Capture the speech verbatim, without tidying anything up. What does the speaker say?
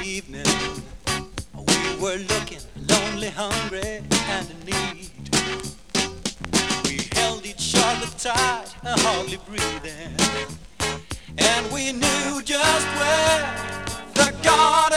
evening, we were looking lonely, hungry, and in need. We held each other tight, hardly breathing, and we knew just where the garden